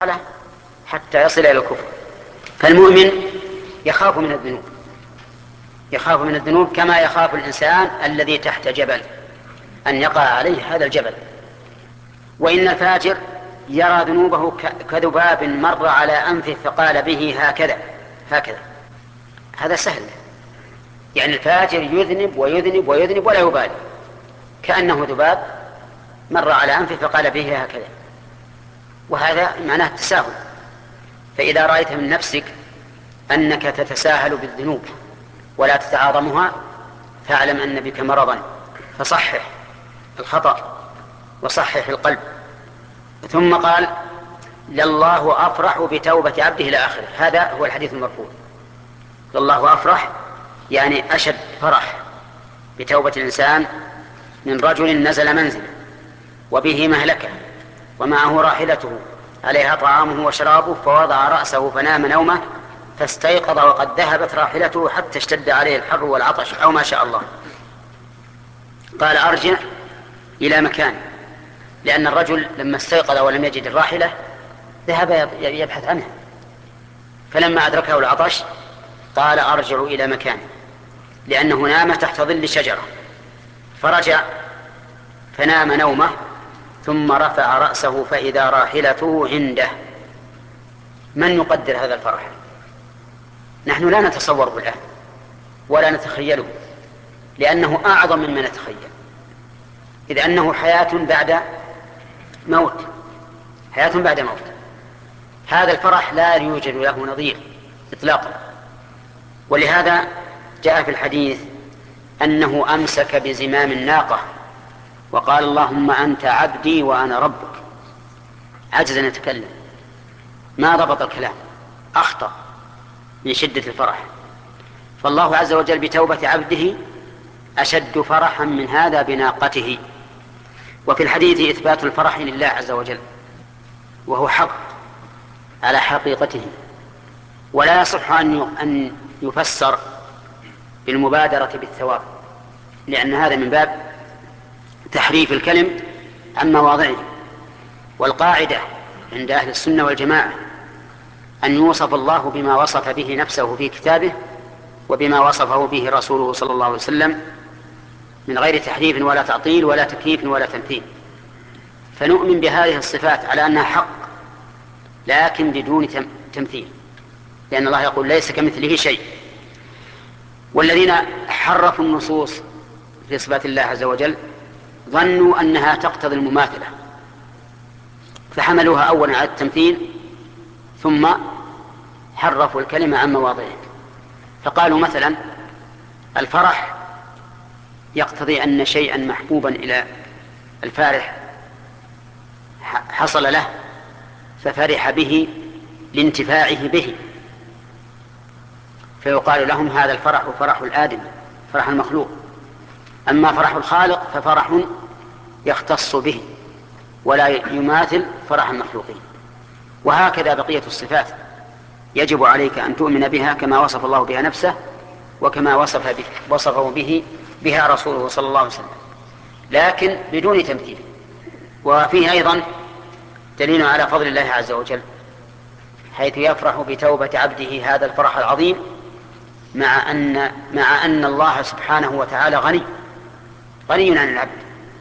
حتى يصل إلى الكفر. فالمؤمن يخاف من الذنوب، يخاف من الذنوب كما يخاف الإنسان الذي تحت جبل أن يقع عليه هذا الجبل. وإن الفاجر يرى ذنوبه كذباب مر على أنفه فقال به هكذا هكذا. هذا سهل، يعني الفاجر يذنب ويذنب ويذنب ولا يبالي، كأنه ذباب مر على أنفه فقال به هكذا، وهذا معناه التساهل. فإذا رأيت من نفسك أنك تتساهل بالذنوب ولا تتعاظمها فاعلم أن بك مرضا، فصحح الخطأ وصحح القلب. ثم قال لله أفرح بتوبة عبده إلى آخره. هذا هو الحديث المرفوع، لله أفرح يعني أشد فرح بتوبة الإنسان من رجل نزل منزله وبه مهلكة ومعه راحلته عليها طعامه وشرابه فوضع رأسه فنام نومه فاستيقظ وقد ذهبت راحلته حتى اشتد عليه الحر والعطش أو ما شاء الله. قال أرجع إلى مكان، لأن الرجل لما استيقظ ولم يجد الراحلة ذهب يبحث عنها، فلما أدركه العطش قال أرجع إلى مكان، لأنه نام تحت ظل شجرة، فرجع فنام نومه ثم رفع رأسه فإذا راحلته عنده. من يقدر هذا الفرح؟ نحن لا نتصوره الآن ولا نتخيله، لأنه أعظم مما نتخيل، إذ أنه حياة بعد موت، حياة بعد موت. هذا الفرح لا يوجد له نظير إطلاقا. ولهذا جاء في الحديث أنه أمسك بزمام الناقة وقال اللهم أنت عبدي وأنا ربك، عجز أن يتكلم، ما ضبط الكلام، أخطأ من شدة الفرح. فالله عز وجل بتوبة عبده أشد فرحا من هذا بناقته. وفي الحديث إثبات الفرح لله عز وجل، وهو حق على حقيقته، ولا يصح أن يفسر بالمبادرة بالثواب، لأن هذا من باب تحريف الكلم عن مواضعه. والقاعدة عند أهل السنة والجماعة أن يوصف الله بما وصف به نفسه في كتابه وبما وصفه به رسوله صلى الله عليه وسلم من غير تحريف ولا تعطيل ولا تكييف ولا تمثيل. فنؤمن بهذه الصفات على أنها حق لكن بدون تمثيل، لأن الله يقول ليس كمثله شيء. والذين حرفوا النصوص في صفات الله عز وجل ظنوا أنها تقتضي المماثلة، فحملوها أولا على التمثيل ثم حرفوا الكلمة عن مواضعه. فقالوا مثلا الفرح يقتضي أن شيئا محبوبا إلى الفارح حصل له ففرح به لانتفاعه به، فيقال لهم هذا الفرح فرح الآدم، فرح المخلوق. أما فرح الخالق ففرح يختص به ولا يماثل فرح المخلوقين. وهكذا بقية الصفات يجب عليك أن تؤمن بها كما وصف الله بها نفسه وكما وصفه بها رسوله صلى الله عليه وسلم، لكن بدون تمثيل. وفيه أيضا دليل على فضل الله عز وجل، حيث يفرح بتوبة عبده هذا الفرح العظيم مع أن الله سبحانه وتعالى غني عن العبد،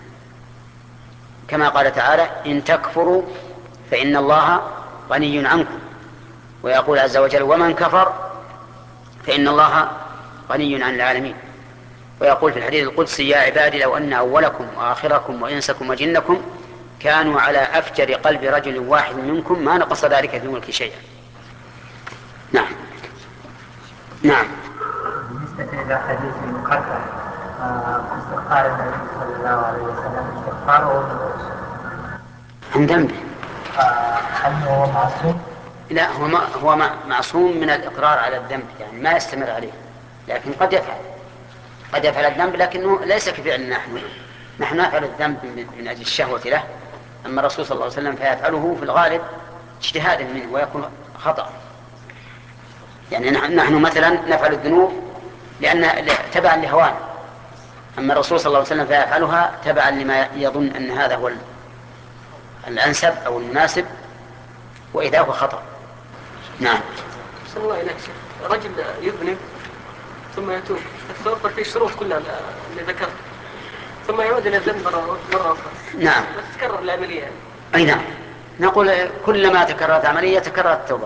كما قال تعالى إن تكفروا فإن الله غني عنكم، ويقول عز وجل ومن كفر فإن الله غني عن العالمين. ويقول في الحديث القدسي يا عبادي لو أن أولكم وآخركم وإنسكم وجنكم كانوا على أفجر قلب رجل واحد منكم ما نقص ذلك في ملك شيئا. نعم. نعم. بالنسبة إلى حديث المقدم استغفار النبي صلى الله عليه وسلم استغفاره عن ذنبه، هل هو معصوم؟ لا هو معصوم من الإقرار على الذنب، يعني ما يستمر عليه، لكن قد يفعل الذنب لكنه ليس كفعلنا نحن نفعل الذنب من أجل الشهوة له، أما الرسول صلى الله عليه وسلم فيفعله في الغالب اجتهادا منه ويكون خطأ. يعني نحن مثلا نفعل الذنوب لأن تبعا لهوان، أما الرسول صلى الله عليه وسلم فيفعلها تبعا لما يظن أن هذا هو الأنسب أو المناسب وإذا هو خطأ. نعم. أحسن الله إليك شيخ، رجل يذنب ثم يتوب تتوفر فيه الشروط كلها اللي ذكرت، ثم يعود إلى الذنب مرة أخرى. نعم. وتتكرر العملية يعني. أي نعم، نقول كلما تكررت عملية تكررت التوبة.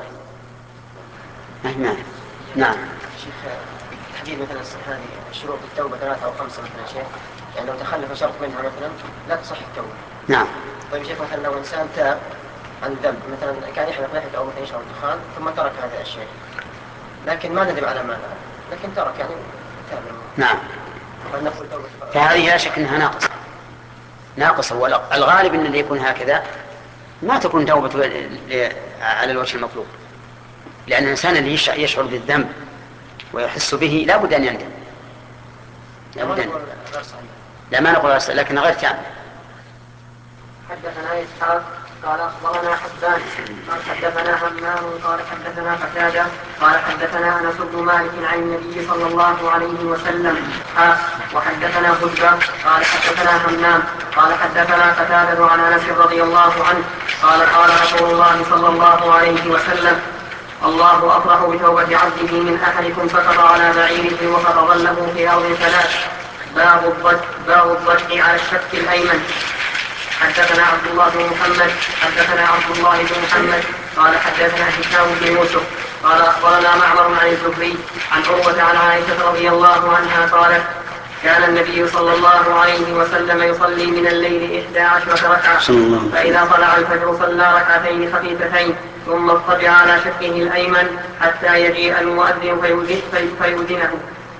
نعم. شيخ تحديد مثلا هذه شروط التوبة 3 أو 5 مثلا شيخ، يعني لو تخلف شرط منها مثلا لا تصح التوبة. نعم. طيب شيخ مثلا لو إنسان تاب عن ذنب، مثلا كان يحلق لحيته أو مثلا يشرب الدخان ثم ترك هذا الشيء، لكن ما ندم على ما فعل، لكن ترك يعني تاب. نعم. فنقول توبة. فهذه لا شك أنها ناقصة، والغالب أن اللي يكون هكذا ما تكون توبة على الوجه المطلوب، لأن الإنسان اللي يشعر بالذنب ويحس به لا بد أن يندم. لا ما نقول لكن غير تعمل. حدثنا إسحاق قال أخبرنا حبان قال حدثنا همام قال حدثنا قتادة قال حدثنا أنس بن مالك عن النبي صلى الله عليه وسلم وحدثنا هدبة قال حدثنا همام قال حدثنا قتادة عن أنس رضي الله عنه قال قال رسول الله صلى الله عليه وسلم: الله أفرح بتوبة عبده من أحدكم سقط على بعيره وقد ظله في أرض ثلاث باب الضجع على الشق الأيمن. حدثنا عبد الله بن محمد قال حدثنا هشام بن يوسف قال أخبرنا معمر عن الزهري عن عروة عن عائشة رضي الله عنها قالت: كان النبي صلى الله عليه وسلم يصلي من الليل 11 ركعة، فإذا طلع الفجر صلى ركعتين خفيفتين ثم اضطجع على شقه الأيمن حتى يجيء المؤذن فيؤذنه.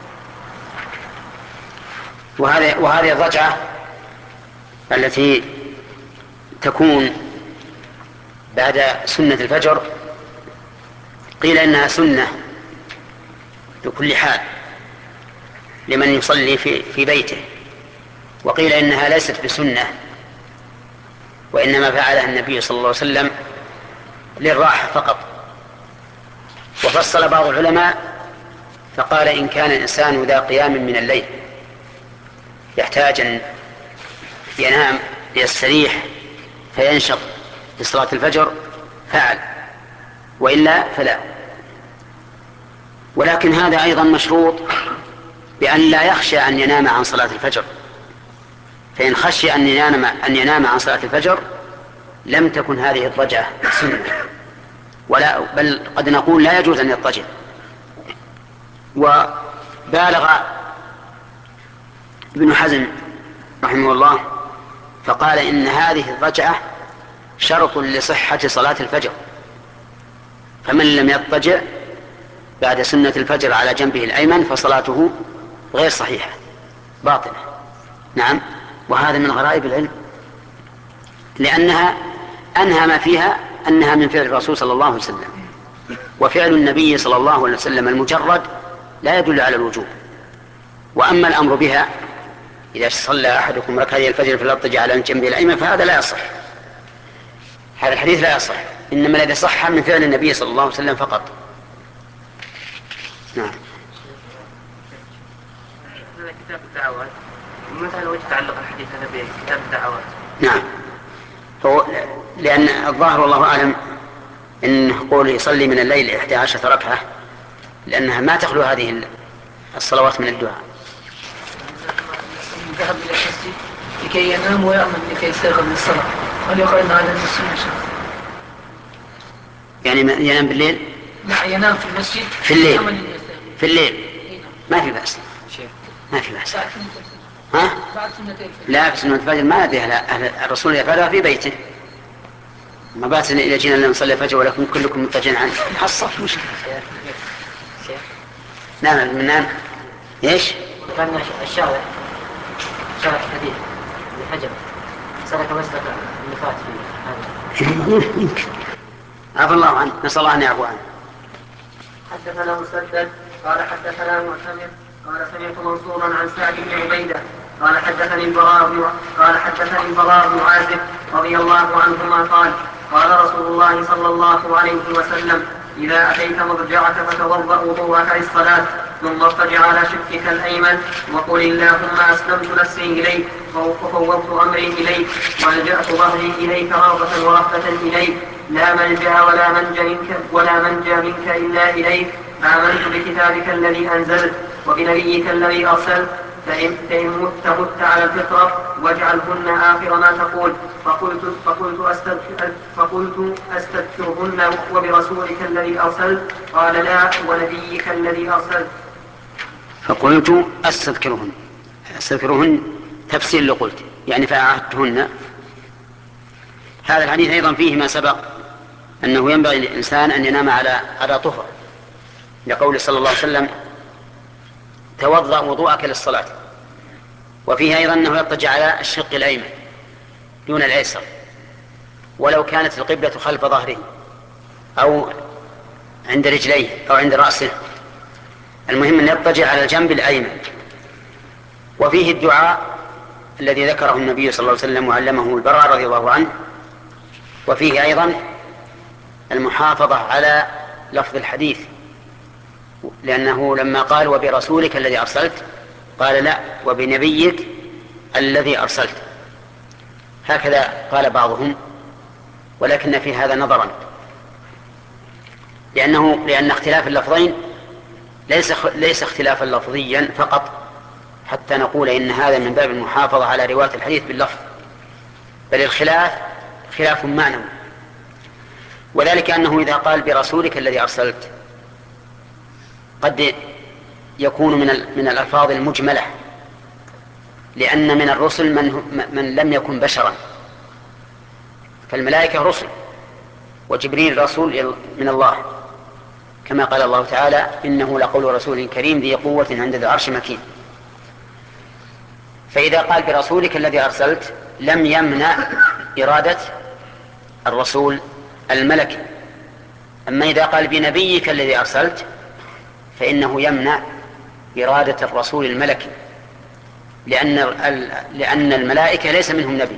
وهذه الضجعة التي تكون بعد سنة الفجر قيل إنها سنة بكل حال لمن يصلي في بيته، وقيل إنها ليست بسنة وإنما فعلها النبي صلى الله عليه وسلم للراحة فقط. وفصل بعض العلماء فقال: إن كان الإنسان ذا قيام من الليل يحتاج أن ينام ليستريح فينشط لصلاة الفجر فعل، وإلا فلا. ولكن هذا أيضا مشروط بأن لا يخشى أن ينام عن صلاة الفجر، فإن خشي أن ينام عن صلاة الفجر لم تكن هذه الضجعة سنة، بل قد نقول لا يجوز أن يضطجع. وبالغ ابن حزم رحمه الله فقال إن هذه الضجعة شرط لصحة صلاة الفجر، فمن لم يضطجع بعد سنة الفجر على جنبه الأيمن فصلاته غير صحيحة باطلة. نعم. وهذا من غرائب العلم، لأنها أنهى ما فيها أنها من فعل الرسول صلى الله عليه وسلم، وفعل النبي صلى الله عليه وسلم المجرد لا يدل على الوجوب. وأما الأمر بها إذا صلى أحدكم ركعتي الفجر فليضطجع على جنبه الأيمن فهذا لا يصح، هذا الحديث لا يصح، إنما الذي صح من فعل النبي صلى الله عليه وسلم فقط. نعم. هذا كتاب الدعوات، مثلا وجه تعلق الحديث هذا بكتاب الدعوات؟ نعم. هو لأن الظاهر والله أعلم إن قول يصلي من الليل 11 ركعة لأنها ما تخلو هذه الصلوات من الدعاء. ذهب إلى المسجد لكي ينام ويأمن لكي يستيقظ للصلاة، هل يقال أن هذا من السنة؟ يعني ينام بالليل؟ لا، ينام في المسجد في الليل. في الليل ما في بأس، ما في بأس. ها؟ لا، في سنة الفجر ما أدري الرسول يفعلها في بيته، ما بأس إذا جينا لنصلي الفجر ولكن كلكم مضطجعين عنه حصلت مشكلة. نعم. من نعم. ايش؟ كان الشارع الحديث الفجر سلك مسلك اللي فات فيه هذا. عفى الله عنه، نسأل الله أن يعفو عنه. حدثنا مسدد قال حدثنا معتمر قال سمعت منصورا عن سعد بن عبيدة قال حدثني البراء بن عازب رضي الله عنهما قال رسول الله صلى الله عليه وسلم: إذا أتيت مضجعك فتوضأ وضوءك للصلاة ثم اضطجع على شقك الأيمن وقل: اللهم أسلمت نفسي إليك وفوضت أمري إليك والجأت ظهري إليك رغبة ورهبة إليك لا ملجأ ولا منجى منك إلا إليك، آمنت بكتابك الذي أنزلت وبنبيك الذي أرسلت، فإن مت على الفطرة واجعلهن آخر ما تقول. فقلت أستذكرهن وبرسولك الذي أرسلت؟ قال لا، ونبيك الذي أرسلت. فقلت أستذكرهن تفسير لقلت يعني فأعهدتهن. هذا الحديث أيضا فيه ما سبق أنه ينبغي للإنسان أن ينام على طهر، لقول صلى الله عليه وسلم توضأ وضوءك للصلاة. وفيه أيضا أنه يضطجع على الشق الأيمن دون الأيسر، ولو كانت القبلة خلف ظهره أو عند رجليه أو عند رأسه، المهم أن يضطجع على الجنب الأيمن. وفيه الدعاء الذي ذكره النبي صلى الله عليه وسلم وعلمه البراء رضي الله عنه. وفيه أيضا المحافظة على لفظ الحديث، لأنه لما قال وبرسولك الذي أرسلت قال لا، وبنبيك الذي أرسلت، هكذا قال بعضهم، ولكن في هذا نظرا، لأن اختلاف اللفظين ليس اختلافا لفظيا فقط حتى نقول إن هذا من باب المحافظة على رواية الحديث باللفظ، بل الخلاف خلاف معنوي. وذلك أنه إذا قال برسولك الذي أرسلت قد يكون من الألفاظ المجملة، لأن من الرسل من لم يكن بشرا، فالملائكة رسل وجبريل رسول من الله، كما قال الله تعالى إنه لقول رسول كريم ذي قوة عند ذي العرش مكين. فإذا قال برسولك الذي أرسلت لم يمنع إرادة الرسول الملكي. أما إذا قال بنبيك الذي أرسلت فإنه يمنع إرادة الرسول الملكي، لأن الملائكة ليس منهم نبي،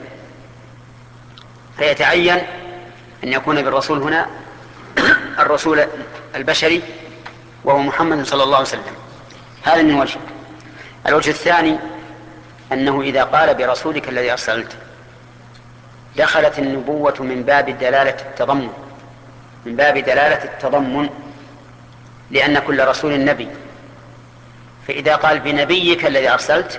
فيتعين أن يكون بالرسول هنا الرسول البشري وهو محمد صلى الله عليه وسلم. هذا من وجه. الوجه الثاني أنه إذا قال برسولك الذي أرسلت دخلت النبوة من باب دلالة التضمن، لأن كل رسول نبي. فإذا قال بنبيك الذي أرسلت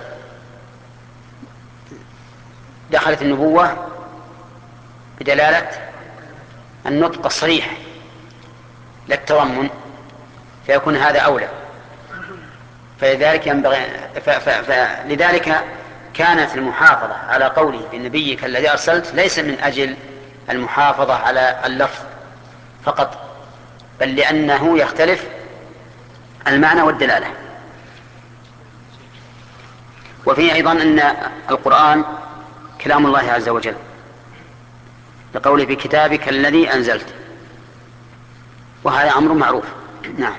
دخلت النبوة بدلالة النطق الصريح للتضمن، فيكون هذا أولى. فلذلك كانت المحافظة على قوله بنبيك الذي أرسلت ليس من أجل المحافظة على اللفظ فقط، بل لأنه يختلف المعنى والدلالة. وفيه أيضا أن القرآن كلام الله عز وجل، لقوله بكتابك الذي أنزلت، وهذا أمر معروف. نعم.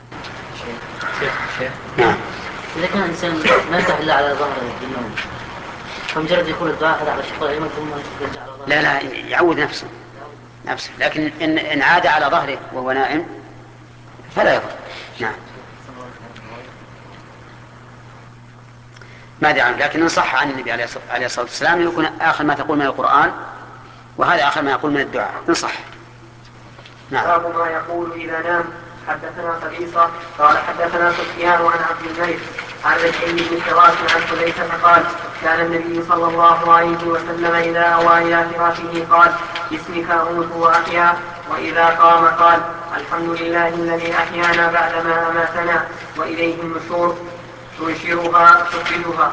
نعم. إذا كان الإنسان ما يفتح إلا على ظهره بالنوم، فمجرد يقول الدعاء هذا على الشق الأيمن ثم يرجع على ظهره. لا يعود نفسه، لكن إن عاد على ظهره وهو نائم فلا يضر. نعم. ما أدري عنه، لكن إن صح عن النبي عليه الصلاة والسلام يكون آخر ما تقول من القرآن، وهذا آخر ما يقول من الدعاء إن صح. نعم. باب ما يقول إذا نام. حدثنا قبيصة قال حدثنا سفيان عن عبد الملك عن ربيع بن حراش عن حذيفة قال كان النبي صلى الله عليه وسلم إذا أوى إلى فراشه قال باسمك أموت وأحيا، وإذا قام قال الحمد لله الذي أحيانا بعدما أماتنا وإليه النشور، تنشرها تفردها.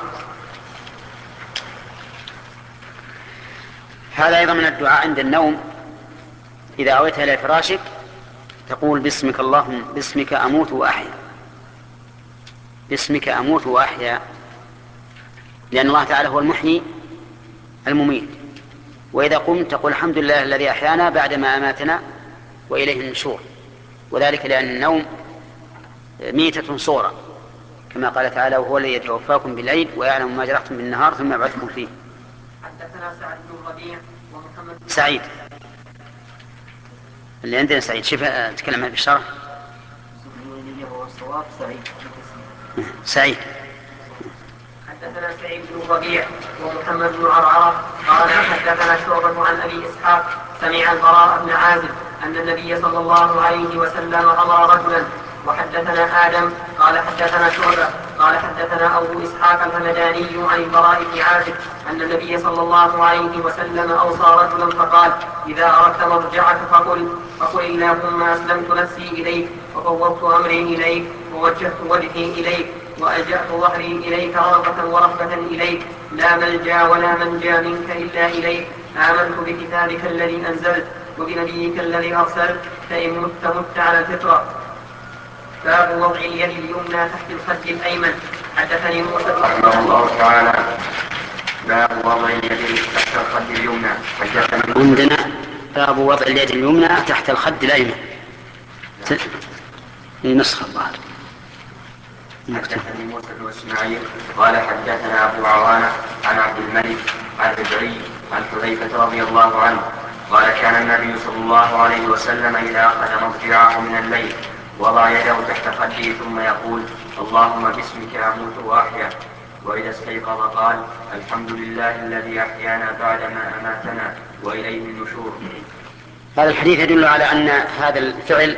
هذا أيضا من الدعاء عند النوم. إذا أويت إلى فراشك تقول باسمك اللهم باسمك أموت وأحيا، باسمك أموت وأحيا، لأن الله تعالى هو المحيي المميت. وإذا قمت تقول الحمد لله الذي أحيانا بعدما أماتنا وإليه النشور، وذلك لأن النوم ميتة صغرى، كما قال تعالى وهو الذي يتوفاكم بالليل ويعلم ما جرحتم بالنهار ثم يبعثكم فيه. حدثنا سعد بن ربيع ومحمد سعيد اللي عندنا سعيد، شوف تكلم عنه بالشرح. سعيد. حدثنا سعيد بن ربيع ومحمد بن عرعرة قال حدثنا شعبة عن أبي إسحاق سمع البراء بن عازب أن النبي صلى الله عليه وسلم أمر رجلا. وحدثنا آدم قال حدثنا شعبة قال حدثنا أبو إسحاق الهمداني عن البراء بن عازب أن النبي صلى الله عليه وسلم أوصى رجلا فقال: إذا أردت مرجعك فقل اللهم أسلمت نفسي إليك وفوضت أمري إليك ووجهت وجهي إليك وألجأت ظهري إليك رغبة ورهبة إليك لا ملجأ ولا منجا منك إلا إليك آمنت بكتابك الذي أنزلت وبنبيك الذي أرسلت فإن مت على الفطرة. باب وضع اليد اليمنى تحت الخد الأيمن. حدثني موسى رحمه الله تعالى. باب وضع اليد تحت الخد اليمنى. عندنا باب وضع اليد اليمنى تحت الخد الأيمن. نسخ الظاهر. حدثني موسى بن اسماعيل قال حدثنا ابو عوانه عن عبد الملك عن ربعي عن حذيفه رضي الله عنه قال كان النبي صلى الله عليه وسلم اذا اخذ مضجعه من الليل وضع يده تحت خده ثم يقول: اللهم باسمك اموت واحيا. واذا استيقظ قال: الحمد لله الذي احيانا بعدما اماتنا واليه النشور. هذا الحديث يدل على ان هذا الفعل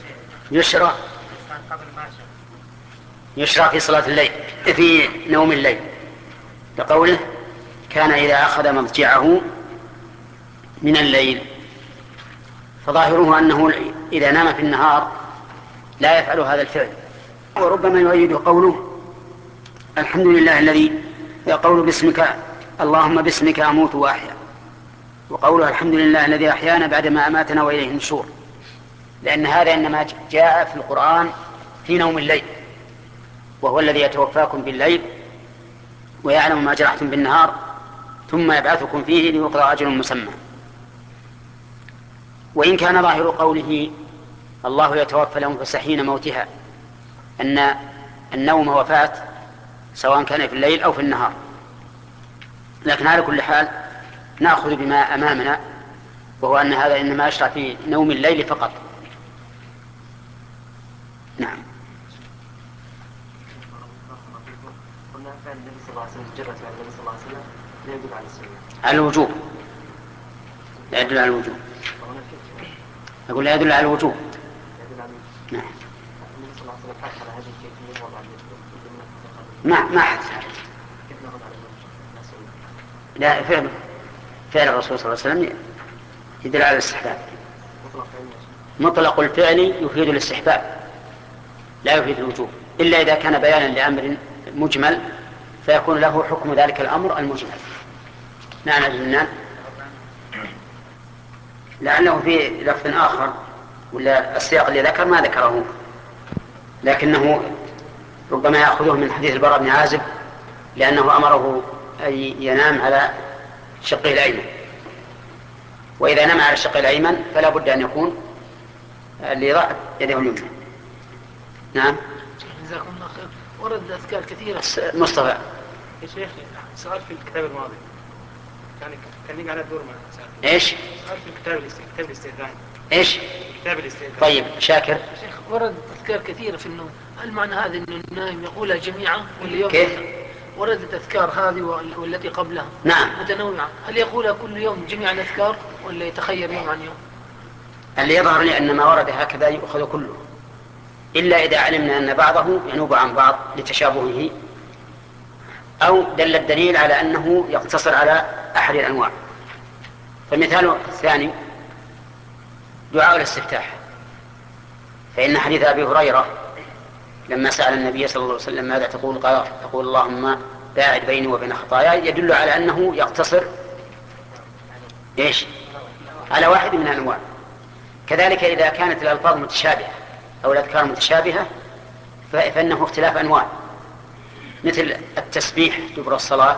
يشرع في صلاة الليل، في نوم الليل، لقوله: كان إذا أخذ مضجعه من الليل. فظاهره أنه إذا نام في النهار لا يفعل هذا الفعل. وربما يؤيد قوله: الحمد لله الذي، يقول باسمك اللهم باسمك أموت وأحيا، وقوله الحمد لله الذي أحيانا بعدما أماتنا وإليه النشور، لأن هذا إنما جاء في القرآن في نوم الليل، وهو الذي يتوفاكم بالليل ويعلم ما جرحتم بالنهار ثم يبعثكم فيه ليقضى أجل مسمى. وإن كان ظاهر قوله الله يتوفى الأنفس حين موتها أن النوم وفاة سواء كان في الليل أو في النهار، لكن على كل حال نأخذ بما أمامنا، وهو أن هذا إنما يشرع في نوم الليل فقط. نعم. قلنا فعل النبي صلى الله عليه وسلم جرت على النبي صلى الله عليه وسلم لا يدل على السنة، على الوجوب، لا يدل على الوجوب. أقول لا يدل على الوجوب. نعم. النبي صلى الله عليه وسلم حث على هذه الكيفية وضع ما حث. لا، فعل الرسول صلى الله عليه وسلم يدل على الاستحباب. مطلق الفعل يفيد الاستحباب لا يفيد الوجوب، إلا إذا كان بيانا لأمر مجمل فيكون له حكم ذلك الأمر المجمل. نعم الجنان، لأنه في لفظ آخر ولا السياق اللي ذكر ما ذكره، لكنه ربما يأخذه من حديث البراء بن عازب، لأنه أمره أن ينام على شقه الأيمن، وإذا نام على الشق الأيمن فلا بد أن يكون ليضع يده اليمنى. نعم. جزاكم الله خير. ورد أذكار كثيرة. مصطفى يا شيخ، سؤال في الكتاب الماضي كان يجي على الدور مع ايش؟ سؤال في كتاب الاستئذان. ايش؟ كتاب الاستئذان. طيب شاكر. شيخ، ورد أذكار كثيرة في النوم، هل معنى هذا أنه النائم يقولها جميعا ولا يوم؟ كيف؟ وردت أذكار هذه والتي قبلها نعم متنوعة، هل يقولها كل يوم جميع الأذكار ولا يتخير يوم عن يوم؟ اللي يظهر لي أن ما ورد هكذا يؤخذ كله، إلا إذا علمنا أن بعضه ينوب عن بعض لتشابهه، أو دل الدليل على أنه يقتصر على أحد الأنواع. فالمثال الثاني دعاء الاستفتاح، فإن حديث أبي هريرة لما سأل النبي صلى الله عليه وسلم ماذا تقول، قال تقول اللهم باعد بيني وبين خطاياي، يدل على أنه يقتصر إيش؟ على واحد من الأنواع. كذلك إذا كانت الألفاظ متشابهة أو الأذكار متشابهة فإنه اختلاف أنواع، مثل التسبيح دبر الصلاة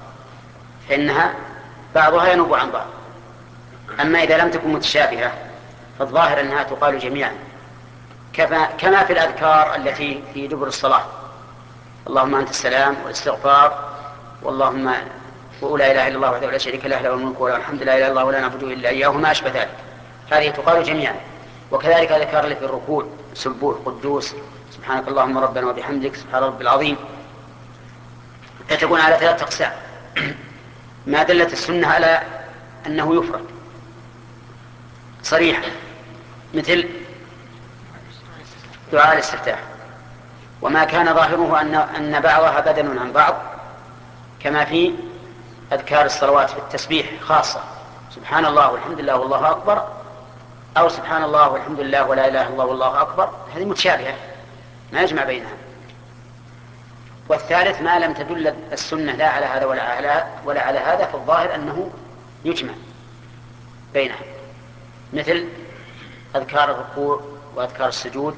فإنها بعضها ينوب عن بعض. أما إذا لم تكن متشابهة فالظاهر أنها تقال جميعا، كما في الأذكار التي في دبر الصلاة: اللهم أنت السلام والاستغفار واللهم ولا إله إلا الله وحده لا شريك له له الملك وله الحمد لا إله إلا الله ولا نعبد إلا إياه وما أشبه ذلك، هذه تقال جميعا. وكذلك الأذكار التي في الركوع: سبوح قدوس سبحانك اللهم ربنا وبحمدك سبحان ربي العظيم، فتكون على 3 أقسام. ما دلت السنة على أنه يفرد، صريحة مثل دعاء الاستفتاح، وما كان ظاهره أن بعضها بدل عن بعض، كما في أذكار الصلوات في التسبيح خاصة، سبحان الله والحمد لله والله أكبر، أو سبحان الله والحمد لله ولا إله إلا الله والله أكبر، هذه متشابهة ما يجمع بينها. والثالث ما لم تدل السنة لا على هذا ولا على هذا، فالظاهر أنه يجمع بينها، مثل أذكار الركوع وأذكار السجود.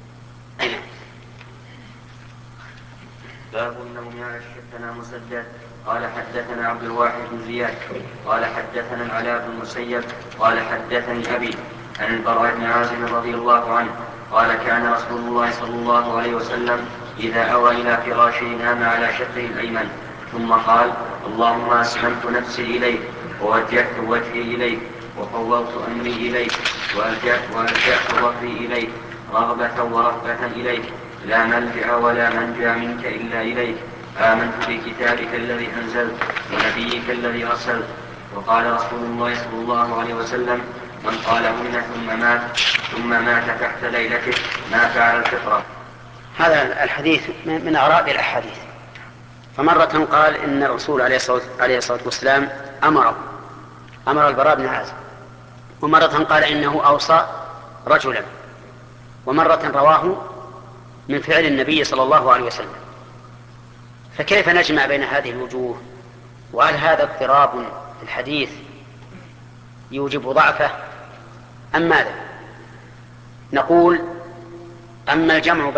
باب النوم على حدثنا مسدد قال حدثنا عبد الواحد بن زياد قال حدثنا العلاء بن المسيب قال حدثني أبي عن البراء بن عازب رضي الله عنه قال كان رسول الله صلى الله عليه وسلم إذا أوى إلى فراشه نام على شقه الأيمن ثم قال اللهم أسلمت نفسي إليك ووجهت وجهي إليك وفوضت أمري إليك وألجأت ظهري إليك رغبة ورهبة إليك لا ملجأ ولا منجا منك إلا إليك آمنت بكتابك الذي أنزلت ونبيك الذي أرسلت. وقال رسول الله صلى الله عليه وسلم من قالهن ثم مات تحت ليلته ما فعل الفطرة. هذا الحديث من أغراب الأحاديث. فمرة قال إن الرسول عليه الصلاة والسلام أمر البراء بن عازب، ومرة قال إنه أوصى رجلا، ومرة رواه من فعل النبي صلى الله عليه وسلم. فكيف نجمع بين هذه الوجوه؟ وهل هذا اضطراب في الحديث يوجب ضعفه أم ماذا؟ نقول أما الجمع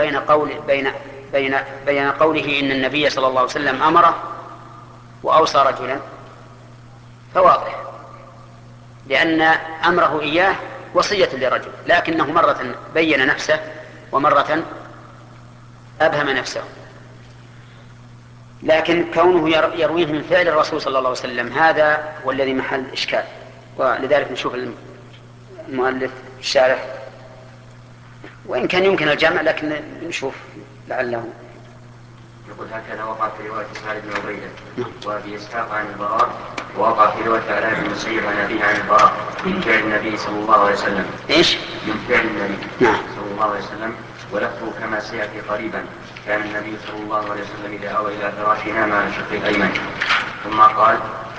بين قوله إن النبي صلى الله عليه وسلم أمره وأوصى رجلا فواضح، لأن أمره إياه وصية لرجل، لكنه مرة بين نفسه ومرة أبهم نفسه. لكن كونه يرويه من فعل الرسول صلى الله عليه وسلم هذا هو الذي محل إشكال، ولذلك نشوف المؤلف الشارح، وإن كان يمكن الجمع لكن نشوف لعله. يقول هكذا وقع في رواية سعد بن عبيدة وأبي إسحاق عن البراء، ووقع في رواية علاء بن المسيب عن أبيه عن البراء من فعل النبي صلى الله عليه وسلم. إيش؟ من فعل النبي صلى الله عليه وسلم، ولفظه كما سيأتي قريبا. كان النبي صلى الله عليه وسلم إذا أوى إلى فراشه نام على شقه الأيمن ثم قال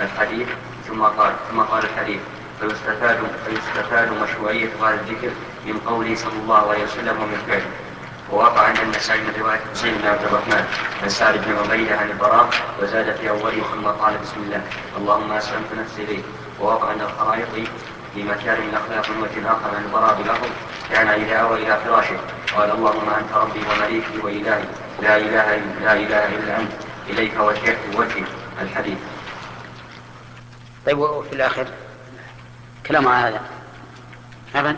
الحديث فيستفاد مشروعية هذا الذكر من قوله صلى الله عليه وسلم ومن فعله. ووقع عند النسائي من رواية حسين بن عبد الرحمن عن سعد بن عبيدة عن البراء وزاد في أوله ثم قال بسم الله اللهم أسلمت نفسي إليك. ووقع عند الخرائطي في مكارم الأخلاق من وجه آخر عن البراء بلفظ كان إذا أوى إلى فراشه قال اللهم أنت ربي ومليكي وإلهي لا إله إلا أنت إليك وجهت وجهي. الحديث. طيب وفي الآخر كلام على هذا أبدا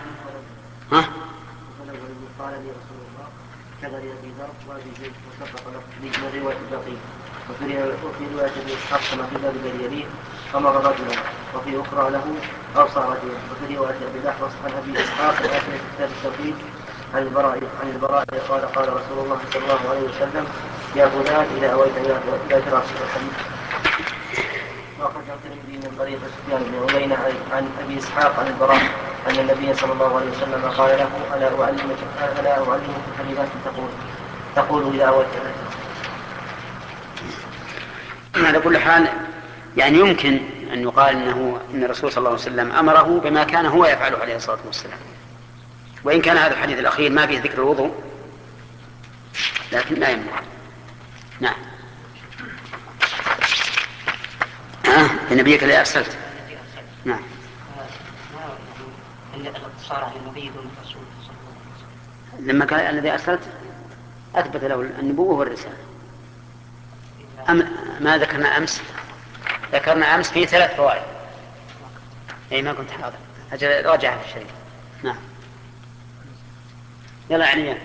قال لي رسول الله كذا لأبي ذر وأبي زيد وسبق له من رواية البقيع. وفي رواية ابن إسحاق كما في باب الذي يليه أمر رجلا، وفي أخرى له أوصى رجلا. وفي رواية أبي الأحوص عن أبي إسحاق في آخر كتاب التوحيد عن البراء قال رسول الله صلى الله عليه وسلم يا فلان إذا أويت إلى فراشك. الحديث. وأخرج الترمذي من طريق سفيان بن عيينة عن أبي إسحاق عن البراء أن النبي صلى الله عليه وسلم قال له ألا أعلمك كلمات تقول إذا أويت إلى فراشك. على كل حال يعني يمكن أن يقال إن الرسول صلى الله عليه وسلم أمره بما كان هو يفعله عليه الصلاة والسلام، وإن كان هذا الحديث الأخير ما فيه ذكر الوضوء لكن لا يمنع. نعم. نبيك اللي أرسلت. نعم. الاقتصار على النبي دون الرسول صلى الله عليه وسلم. لما قال الذي أرسلت أثبت له النبوة والرسالة. ما ذكرنا أمس فيه 3 فوائد. أي ما كنت حاضر أجل راجع في الشيء. نعم. يلا عنيا.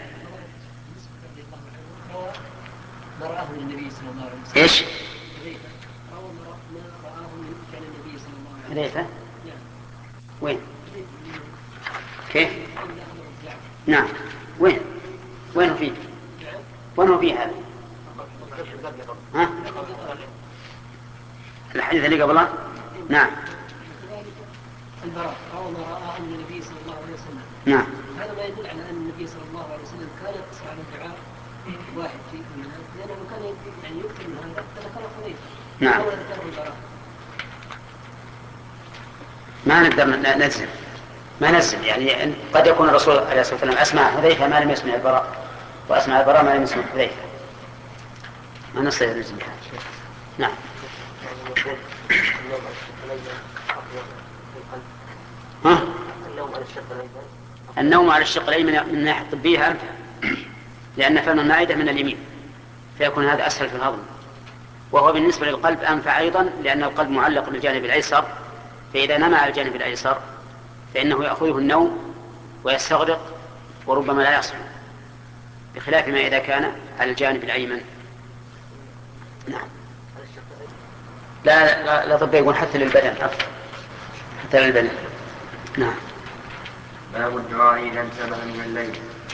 ما رآه النبي صلى الله عليه وسلم. إيش؟ ما رآه من فعل النبي صلى الله عليه وسلم. حذيفة؟ وين؟ كيف؟ نعم. وين فيه؟ وين فيه هذا؟ ها؟ الحديث اللي قبله؟ نعم. البراء أو ما رآه عن النبي صلى الله عليه وسلم. نعم. هذا ما يدل على أن النبي صلى الله عليه وسلم كان يقتصر على الدعاء واحد في كل هذا، لأنه كان يعني يكثر من هذا فذكر حذيفة. نعم. أو ذكر البراء. ما نقدر ننزل يعني قد يكون الرسول عليه الصلاة والسلام أسمع حذيفة ما لم يسمع البراء، وأسمع البراء ما لم يسمع حذيفة، ما نستطيع ننزل بها. نعم. ها؟ النوم على الشق الأيمن من الناحية الطبية أنفع، لأن فم المعدة من اليمين فيكون هذا أسهل في الهضم، وهو بالنسبة للقلب أنفع أيضا، لأن القلب معلق بالجانب الأيسر، فإذا نام على الجانب الأيسر فإنه يأخذه النوم ويستغرق وربما لا يصل، بخلاف ما إذا كان على الجانب الأيمن. نعم. لا طب يقول حتى للبدن أكثر، حتى للبدن. نعم. باب الدعاء إذا انتبه من الليل.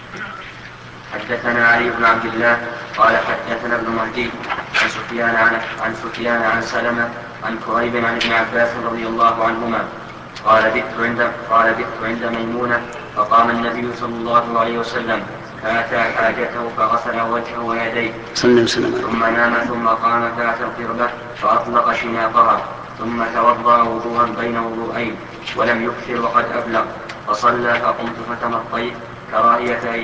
حدثنا علي بن عبد الله قال حدثنا ابن مهدي عن سفيان عن سلمة عن كريب عن ابن عباس رضي الله عنهما قال بت عند ميمونة فقام النبي صلى الله عليه وسلم فأتى حاجته فغسل وجهه ويديه ثم نام ثم قام فأتى القربة فأطلق شناقها ثم توضأ وضوءا بين وضوءين ولم يكثر وقد أبلغ فصلى فقمت فتمطيت كراهية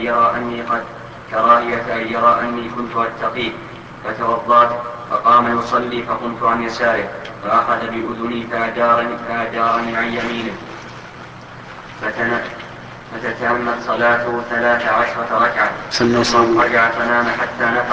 أن يرى أني كنت أتقيه فتوضأت فقام يصلي فقمت عن يساره فأخذ بأذني فأدارني عن يمينه فتتمت صلاته 13 ركعة ثم رجع فنام حتى نفخ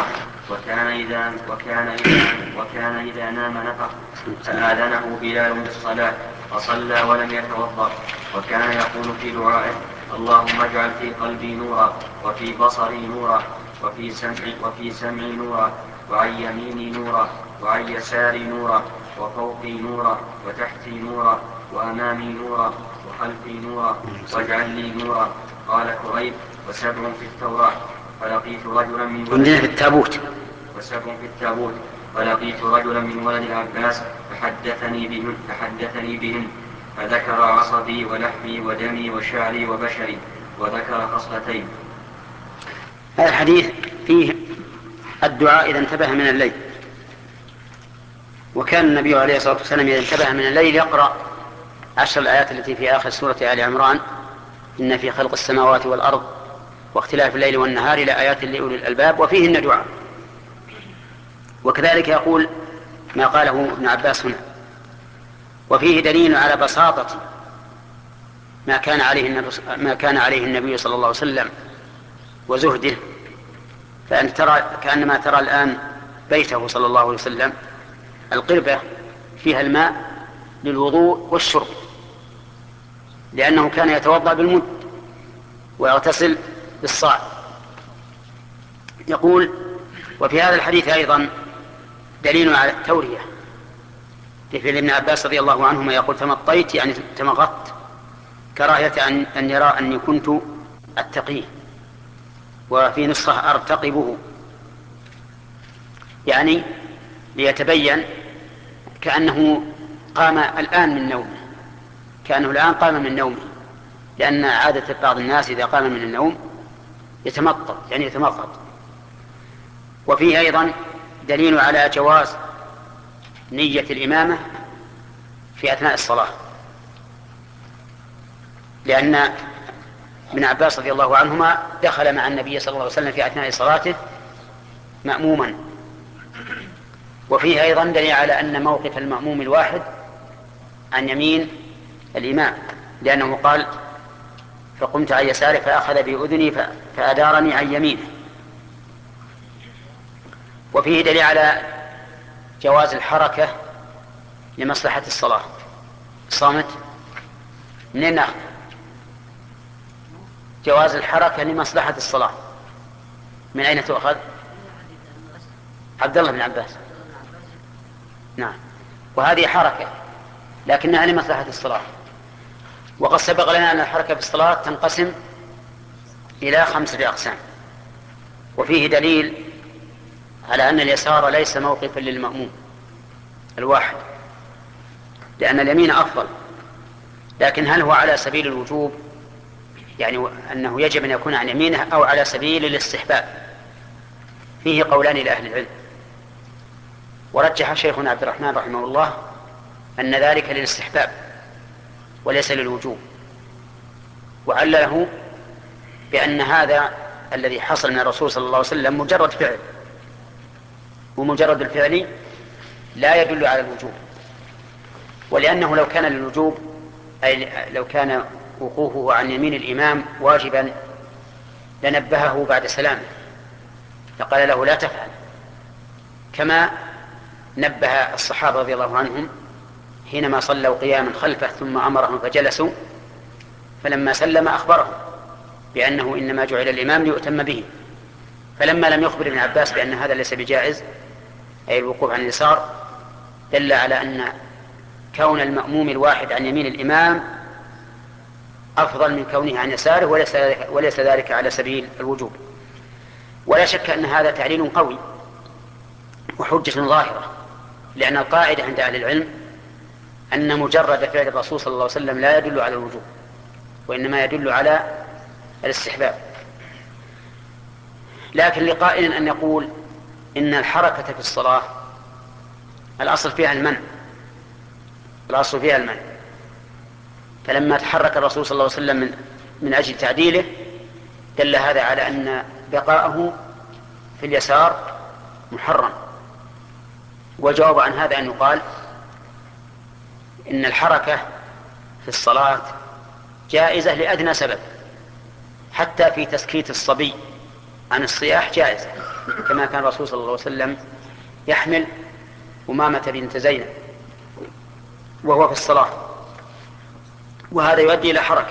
وكان إذا نام نفخ فآذنه بلال بالصلاة فصلى ولم يتوضأ وكان يقول في دعائه اللهم اجعل في قلبي نورا وفي بصري نورا وفي سمعي نورا وعن يميني نورا وعن يساري نورا وفوقي نورا وتحتي نورا وأمامي نورا وخلفي نورا واجعل لي نورا. قال كريب وسبع في التوراة فلقيت رجلا من ولد العباس فحدثني بهن فذكر عصبي ولحمي ودمي وشعري وبشري وذكر خصلتين. هذا الحديث فيه الدعاء إذا انتبه من الليل، وكان النبي عليه الصلاة والسلام إذا انتبه من الليل يقرأ 10 الآيات التي في آخر سورة آل عمران إن في خلق السماوات والأرض واختلاف الليل والنهار لآيات لأولي الألباب، وفيهن دعاء. وكذلك يقول ما قاله ابن عباس هنا، وفيه دليل على بساطة ما كان عليه النبي صلى الله عليه وسلم وزهده. فأن ترى كأنما ترى الآن بيته صلى الله عليه وسلم القربة فيها الماء للوضوء والشرب، لأنه كان يتوضأ بالمد ويغتسل بالصاع. يقول وفي هذا الحديث أيضا دليل على التورية، لفعل ابن عباس رضي الله عنهما يقول تمطيت يعني تمغطت كراهية أن يرى أني كنت أتقيه، وفي نسخة أرتقبه، يعني ليتبين كأنه قام الآن من نومه، كأنه الآن قام من نومه، لأن عادة بعض الناس إذا قام من النوم يتمطط يعني يتمغط. وفيه أيضا دليل على جواز نية الإمامة في أثناء الصلاة، لأن ابن عباس رضي الله عنهما دخل مع النبي صلى الله عليه وسلم في أثناء صلاته مأموما. وفيه أيضا دليل على أن موقف المأموم الواحد عن يمين الإمام، لأنه قال فقمت عن يساره فأخذ بأذني فأدارني عن يمينه. وفيه دليل على جواز الحركة لمصلحة الصلاة. صامت منين ناخذ جواز الحركة لمصلحة الصلاة؟ من أين تؤخذ؟ عبد الله بن عباس. نعم، وهذه حركة لكنها لمصلحة الصلاة. وقد سبق لنا أن الحركة في الصلاة تنقسم إلى 5 أقسام، وفيه دليل على أن اليسار ليس موقفا للمأموم الواحد، لأن اليمين أفضل، لكن هل هو على سبيل الوجوب يعني أنه يجب أن يكون عن يمينه أو على سبيل الاستحباب؟ فيه قولان لأهل العلم، ورجح شيخنا عبد الرحمن رحمه الله أن ذلك للاستحباب وليس للوجوب، وعلله بأن هذا الذي حصل من الرسول صلى الله عليه وسلم مجرد فعل، ومجرد الفعل لا يدل على الوجوب، ولأنه لو كان للوجوب أي لو كان وقوفه عن يمين الإمام واجبا لنبهه بعد سلامه فقال له لا تفعل، كما نبه الصحابة رضي الله عنهم حينما صلوا قياما خلفه ثم أمرهم فجلسوا، فلما سلم أخبرهم بأنه إنما جعل الإمام ليؤتم به، فلما لم يخبر ابن عباس بأن هذا ليس بجائز أي الوقوف عن اليسار، دل على أن كون المأموم الواحد عن يمين الإمام أفضل من كونه عن يساره، وليس ذلك على سبيل الوجوب. ولا شك أن هذا تعليل قوي وحجة ظاهرة، لأن القاعدة عند أهل العلم أن مجرد فعل الرسول صلى الله عليه وسلم لا يدل على الوجوب، وإنما يدل على الاستحباب. لكن لقائل أن يقول إن الحركة في الصلاة الأصل فيها المنع، الأصل فيها المنع، فلما تحرك الرسول صلى الله عليه وسلم من أجل تعديله دل هذا على أن بقاءه في اليسار محرم. وجواب عن هذا أن يقال إن الحركة في الصلاة جائزة لأدنى سبب، حتى في تسكيت الصبي عن الصياح جائزة، كما كان الرسول صلى الله عليه وسلم يحمل أمامة بنت زينب وهو في الصلاة، وهذا يؤدي إلى حركة.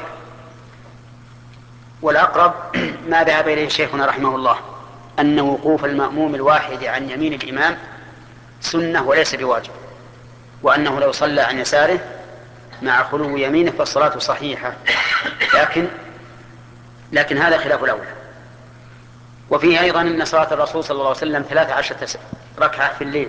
والأقرب ما ذهب إليه شيخنا رحمه الله أن وقوف المأموم الواحد عن يمين الإمام سنة وليس بواجب، وأنه لو صلى عن يساره مع خلو يمينه فالصلاة صحيحة، لكن هذا خلاف الأولى. وفيه أيضا أن صلاة الرسول صلى الله عليه وسلم 13 ركعة في الليل،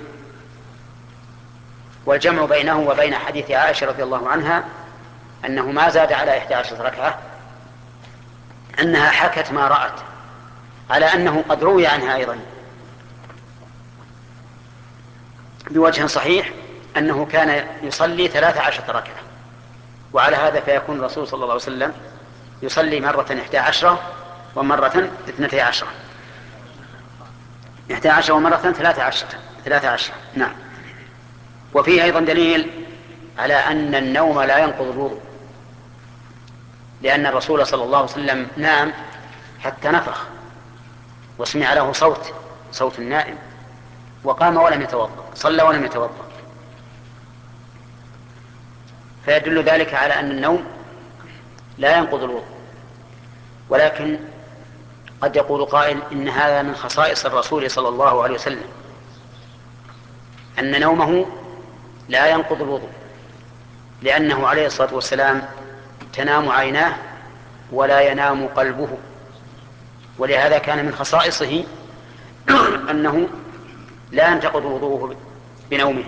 والجمع بينه وبين حديث عائشة رضي الله عنها أنه ما زاد على 11 ركعة، أنها حكت ما رأت، على أنه قد روي عنها أيضا بوجه صحيح أنه كان يصلي 13 ركعة، وعلى هذا فيكون الرسول صلى الله عليه وسلم يصلي مرة 11 ومرة 12، 11 ومرة 13. نعم. وفيه أيضا دليل على أن النوم لا ينقض الوضوء، لأن الرسول صلى الله عليه وسلم نام حتى نفخ وسمع له صوت النائم، وقام ولم يتوضأ، صلى ولم يتوضأ، فيدل ذلك على أن النوم لا ينقض الوضوء. ولكن قد يقول قائل إن هذا من خصائص الرسول صلى الله عليه وسلم، أن نومه لا ينقض الوضوء، لأنه عليه الصلاة والسلام تنام عيناه ولا ينام قلبه، ولهذا كان من خصائصه أنه لا ينتقض وضوءه بنومه.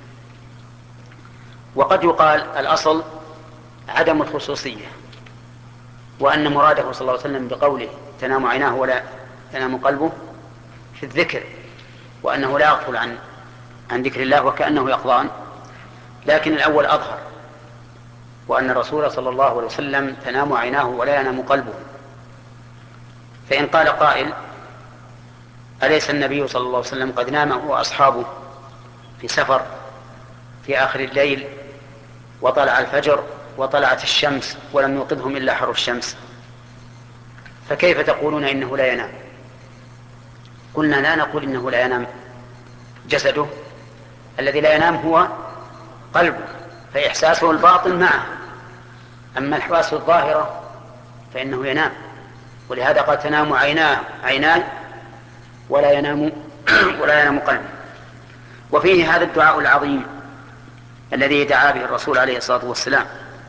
وقد يقال الأصل عدم الخصوصية، وأن مراده صلى الله عليه وسلم بقوله تنام عيناه ولا ينام قلبه في الذكر، وأنه لا يغفل عن ذكر الله وكأنه يقظان، لكن الأول أظهر، وأن الرسول صلى الله عليه وسلم تنام عيناه ولا ينام قلبه. فإن قال قائل أليس النبي صلى الله عليه وسلم قد نام هو وأصحابه في سفر في آخر الليل وطلع الفجر وطلعت الشمس ولم يوقظهم إلا حر الشمس، فكيف تقولون إنه لا ينام؟ قلنا لا نقول إنه لا ينام جسده، الذي لا ينام هو قلبه، فإحساسه الباطن معه، أما الحواس الظاهرة فإنه ينام، ولهذا قال تنام عيناي ولا ينام قلبه. وفيه هذا الدعاء العظيم الذي دعا به الرسول عليه الصلاة والسلام: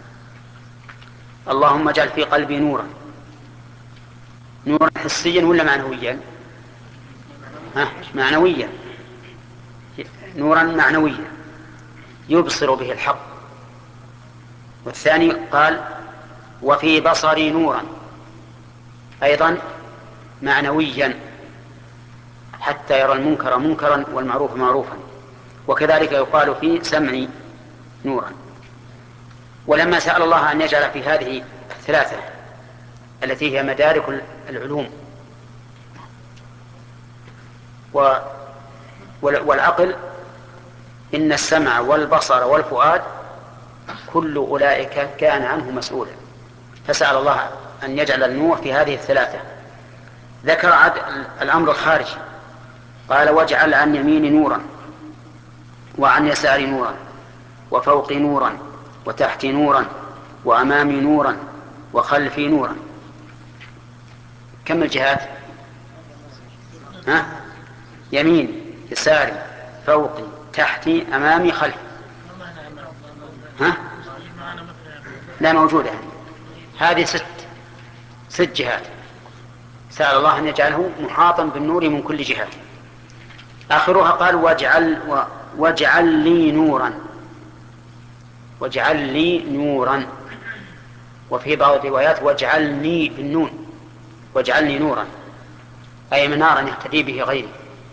اللهم اجعل في قلبي نورا حسيا ولا معنويا؟ معنويا، نورا معنويا يبصر به الحق والثاني قال وفي بصري نورا، أيضا معنويا حتى يرى المنكر منكرا والمعروف معروفا. وكذلك يقال في سمعي نورا. ولما سأل الله أن يجعل في هذه الثلاثة التي هي مدارك العلوم والعقل، إن السمع والبصر والفؤاد كل أولئك كان عنه مسؤولا، فسأل الله أن يجعل النور في هذه الثلاثة. ذكر الأمر الخارجي، قال واجعل عن يميني نورا وعن يساري نورا وفوقي نورا وتحتي نورا وأمامي نورا وخلفي نورا. كم الجهات؟ يمين يساري فوقي تحتي أمامي خلفي. لا موجودة هذه ست جهات. سأل الله أن يجعله محاطا بالنور من كل جهة. آخرها قال واجعل لي نورا، واجعل لي نورا. وفي بعض الروايات واجعلني بالنون، واجعلني نورا أي منارا يهتدي به غيري.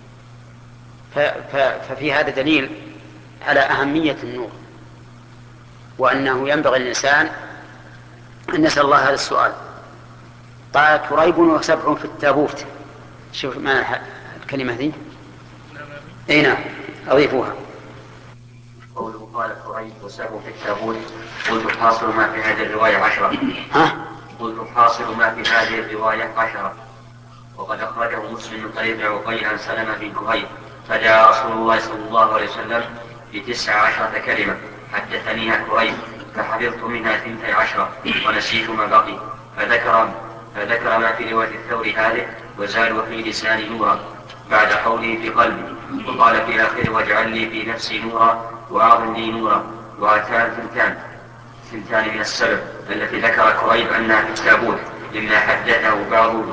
ففي هذا دليل على أهمية النور، وأنه ينبغي للإنسان أن يسأل الله هذا السؤال. قال كريب وسبع في التابوت. شوف معنى الكلمة هذه. أي نعم أضيفوها. قوله قال كريب وسبع في التابوت، قلت حاصل ما في هذه الرواية 10. قلت حاصل ما في هذه الرواية 10. وقد أخرجه مسلم من طريق عقيل عن سلمة بن كهيل فدعا رسول الله صلى الله عليه وسلم ب19 كلمة حدثنيها كريب فحفظت منها 12 ونسيت ما بقي. فذكر ما في رواية الثور هذه وزاد وفي لساني نورا بعد قوله في قلبي، وقال في آخر واجعل لي في نفسي نورا وأعظم لي نورا. وهاتان ثنتان من السبب التي ذكر كريب أنها في التابوت، مما حدثه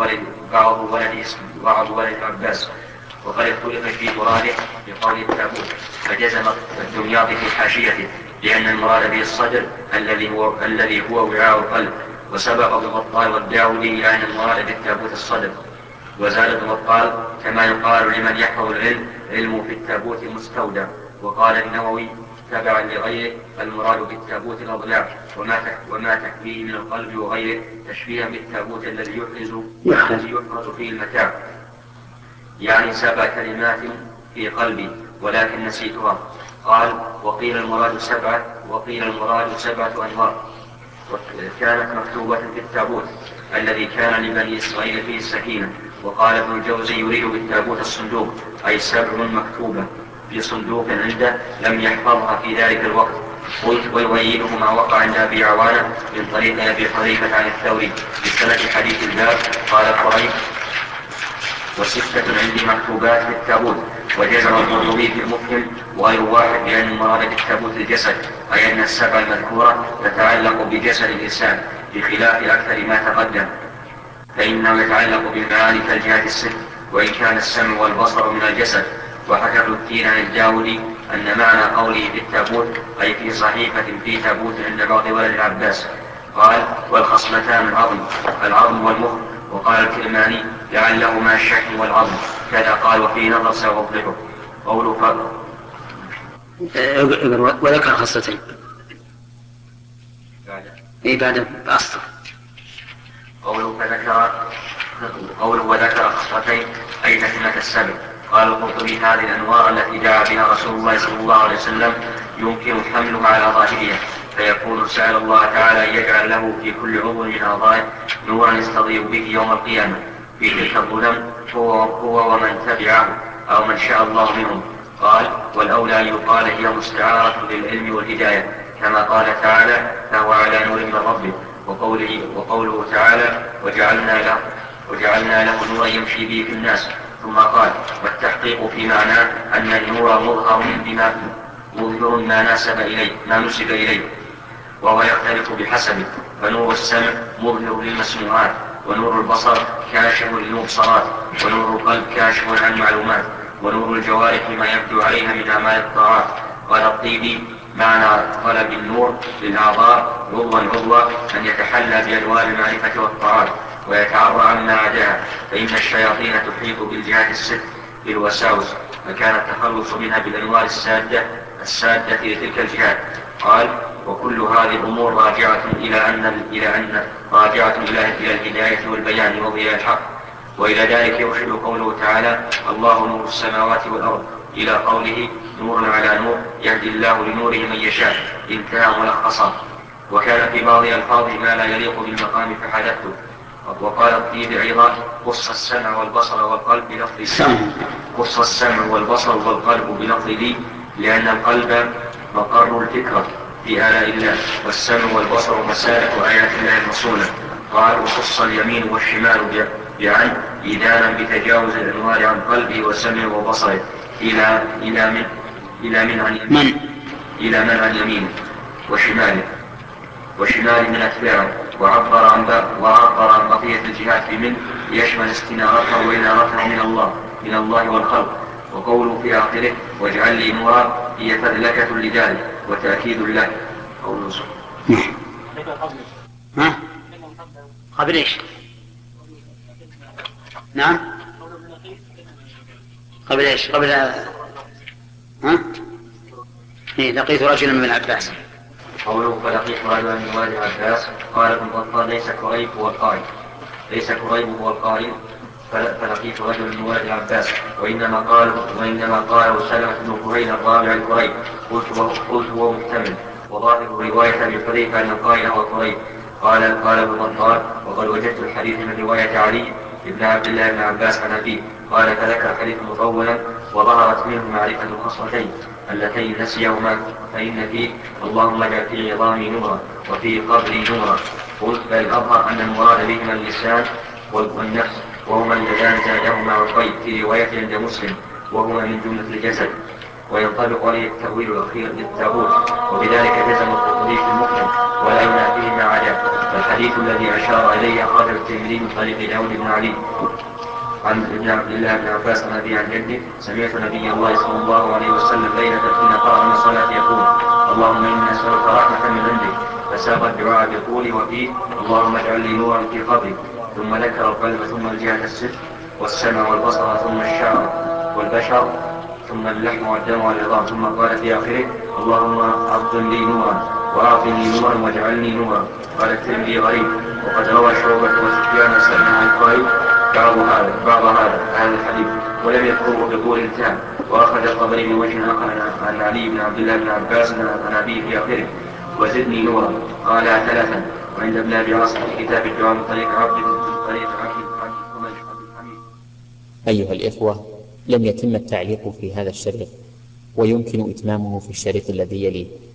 بعض ولد عباس، وقد اختلف في مراده بقول التابوت، فجزم الدمياطي في حاشيته لأن المراد به الصدر الذي هو وعاء القلب، وسبق ببطال والداودي إلى أن المراد بالتابوت الصدر. وزاد ببطال كما يقال لمن يحفظ العلم علمه في التابوت مستودع. وقال النووي تبعا لغيره المراد بالتابوت الأضلاع وما تحويه من القلب وغيره تشبيها بالتابوت الذي يحفظ فيه المتاع، يعني 7 كلمات في قلبي ولكن نسيتها. قال وقيل المراد 7 وقيل المراد 7 أنوار كانت مكتوبة في التابوت الذي كان لبني إسرائيل فيه السكينة. وقال ابن الجوزي يريد بالتابوت الصندوق أي 7 مكتوبة في صندوق عنده لم يحفظها في ذلك الوقت. قلت ويؤيده ما وقع عند أبي عوانة من طريق أبي حذيفة عن الثوري بسنة حديث الباب. قال قريب 6 عندي مكتوبات في التابوت. وجزم القرطبي في المفهم وغير واحد بأن المراد بالتابوت الجسد، أي أن 7 المذكورة تتعلق بجسد الإنسان بخلاف أكثر ما تقدم، فإنه يتعلق بالمعاني كالجهات الست، وإن كان السمع والبصر من الجسد. وحكى ابن التين عن الداودي أن معنى قوله في التابوت أي في صحيفة في تابوت عند بعض ولد العباس. قال والخصلتان العظم والمخ. وقال الكرماني لعلهما الشحم والعظم كذا قال وفي نظر سأوضحه. قوله فضل وذكر خصلتين بعد أسطر. قوله وذكر خصلتين أي تتمة السبب. قال القرطبي هذه الأنوار التي دعا بها رسول الله صلى الله عليه وسلم يمكن حملها على ظاهرها، فيكون سأل الله تعالى أن يجعل له في كل عضو من أعضائه نورا يستضيء به يوم القيامة في تلك الظلم هو ومن تبعه أو من شاء الله منهم. قال والأولى أن يقال هي مستعارة للعلم والهداية كما قال تعالى فهو على نور من ربه. وقوله تعالى وجعلنا له نورا يمشي به في الناس. ثم قال والتحقيق في معناه أن النور مظهر ما نسب إليه وهو يختلف بحسبه، فنور السمع مظهر للمسموعات، ونور البصر كاشف للمبصرات، ونور القلب كاشف عن المعلومات، ونور الجوارح ما يبدو عليها من أعمال الطاعات. قال الطيبي معنى طلب النور للأعضاء عضوا أن يتحلى بأنوار المعرفة والطاعات ويتعرى عما عداها، فإن الشياطين تحيط بالجهات الست بالوساوس، فكان التخلص منها بالأنوار السادة لتلك الجهات. قال: وكل هذه الأمور راجعة إلى الهداية والبيان وضياء الحق. وإلى ذلك يرشد قوله تعالى: الله نور السماوات والأرض، إلى قوله: نور على نور يهدي الله لنوره من يشاء، انتهى ملخصا. وكان في بعض ألفاظه ما لا يليق بالمقام فحدثته. وقال الطيب أيضا: قص السمع والبصر والقلب بلفظ لي، لأن القلب مقر الفكرة في آلاء الله، والسمع والبصر مسالك آيات الله المصونة. قال: وخص اليمين والشمال بعن إدانا بتجاوز الأنوار عن قلبه وسمعه وبصره إلى من عن يمينه وشمال من أتباعه. وعبر عن بقية الجهات بمن يشمل استنارته وإنارته من الله والخلق. وقوله في آخره: واجعل لي نورا، هي فذلكة لذلك وتأكيد له. أو نصر. قبل إيش؟ نعم. قبل إيش؟ لقيت رجلا من عباس. قوله: فلقيت رجلا من ولد عباس. قال ابن بطال: ليس كريب هو القائل فلقيت رجلا من ولد عباس، وإنما قاله سلمة بن كهيل الرابع الكريب. قلت هو محتمل، وظاهر رواية أبي حذيفة أن القائل هو كريب. قال ابن بطال: وقد وجدت الحديث من رواية علي ابن عبد الله بن عباس عن أبيه. قال: فذكر الحديث مطولا، وظهرت منه معرفة الخصلتين اللتين نسيهما، فإن فيه: اللهم اجعل في عظامي نورا وفي قبري نورا. قلت: بل أظهر أن المراد بهما اللسان والنفس، وهما اللذان زادهما عقيل في رواية عند مسلم، وهما من جملة الجسد، وينطبق عليه التأويل الأخير للتابوت، وبذلك جزم القرطبي في المفهم، ولا ينافيه ما عداه. فالحديث الذي أشار إليه أخرجه الترمذي من طريق داود بن علي عن ابن عبد الله بن عباس عن أبي عن جده: سمعت نبي الله صلى الله عليه وسلم ليلة حين قرأ من الصلاة يقول: اللهم إني أسألك رحمة من عندك، فساق الدعاء بقوله وفيه: اللهم اجعل لي نورا في قبري. ثم ذكر القلب، ثم الجهة الست والسمع والبصر، ثم الشعر والبشر، ثم اللحم والدم والعظام، ثم قال في آخره: اللهم عظم لي نورا وأعطني نورا واجعلني نورا. قال الترمذي: غريب. وقد روى شعبة وسفيان وسلم عن القائل بعض هذا الحديث، ولم يذكره بطول انتهى. وأخذ الطبري من وجه آخر عن علي بن عبد الله بن عباس عن أبيه في آخره: وزدني نورا. قالها ثلاثا. وعند ابن أبي عاصم في كتاب الدعاء من طريق عبد الحميد. أيها الإخوة، لم يتم التعليق في هذا الشريط، ويمكن إتمامه في الشريط الذي يليه.